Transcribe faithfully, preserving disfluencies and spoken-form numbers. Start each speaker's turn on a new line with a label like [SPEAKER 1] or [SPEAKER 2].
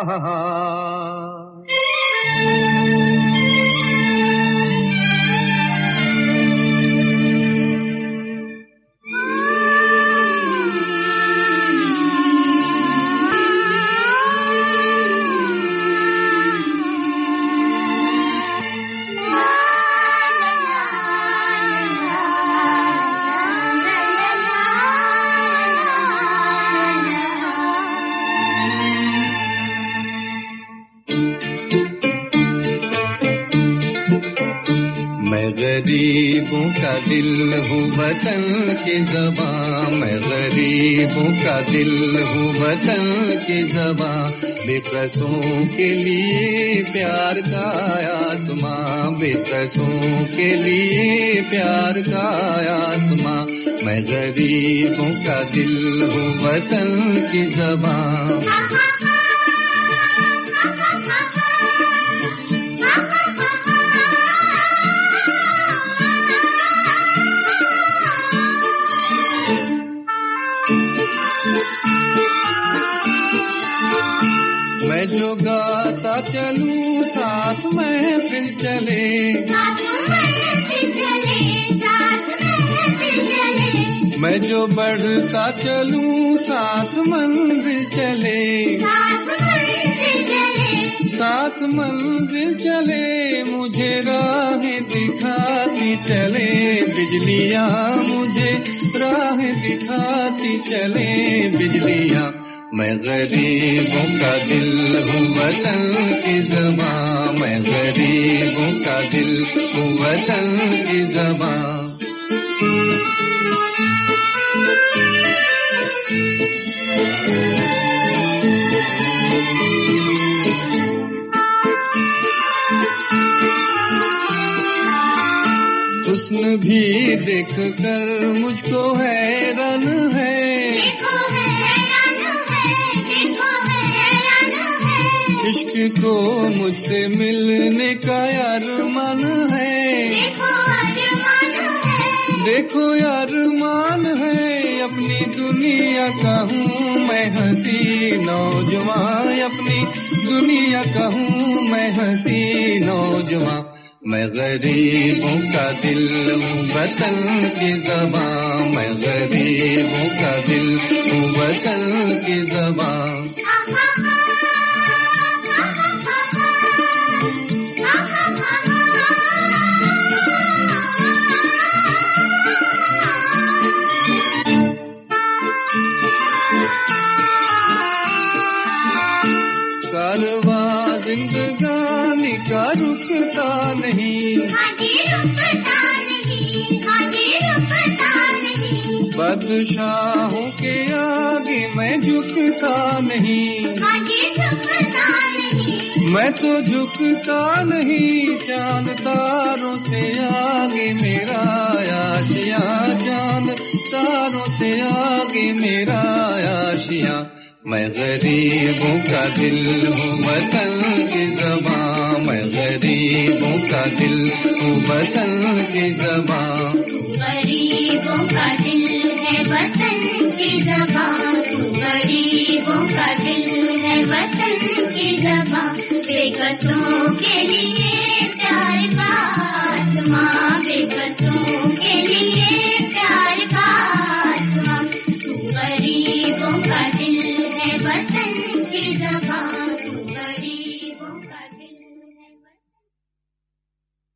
[SPEAKER 1] गरीबों का दिल हूँ वतन की ज़बां, मैं गरीबों का दिल हूँ वतन की ज़बां, बेकसों के लिए प्यार का आसमां, बेकसों के लिए प्यार का आसमां, मैं गरीबों का दिल हूँ वतन की ज़बां। मैं जो गाता चलूं साथ महफिल चले, साथ महफिल चले, साथ महफिल चले, मैं जो बढ़ता चलूं साथ मंजिल चले, साथ मंजिल चले, साथ मंजिल चले, मुझे राहें दिखाती चले बिजलियां, मुझे राहें दिखाती चले बिजलियां, मैं गरीबों का दिल हूँ वतन की ज़बां, मैं गरीबों का दिल हूँ वतन की ज़बां। हुस्न भी देख कर मुझको हैरान है, इश्क को मुझसे मिलने का अरमान है, देखो अरमान है, देखो अरमान है, अपनी दुनिया का हूँ मैं हंसी नौजवान, अपनी दुनिया का हूँ मैं हंसी नौजवान, मैं गरीबों का दिल हूँ वतन की ज़बां, मैं गरीबों का दिल हूँ वतन की ज़बां। कारवां जिंदगानी का रुकता नहीं, हाजी रुकता नहीं, हाजी रुकता नहीं, बादशाहों के आगे मैं झुकता नहीं, हाजी झुकता नहीं, मैं तो झुकता नहीं, चांद तारों से आगे मेरा आशिया, चांद तारों से आगे मेरा आशिया, मैं गरीबों का दिल हूँ वतन की ज़बां, मैं गरीबों का दिल हूँ वतन की ज़बां।
[SPEAKER 2] गरीबों का दिल है वतन की ज़बां, तू गरीबों का दिल है वतन की ज़बां, बेकसों के लिए प्यार का आसमां, बेकसों के लिए प्यार का आसमां, तू गरीबों का दिल है वतन की ज़बां, तू गरीब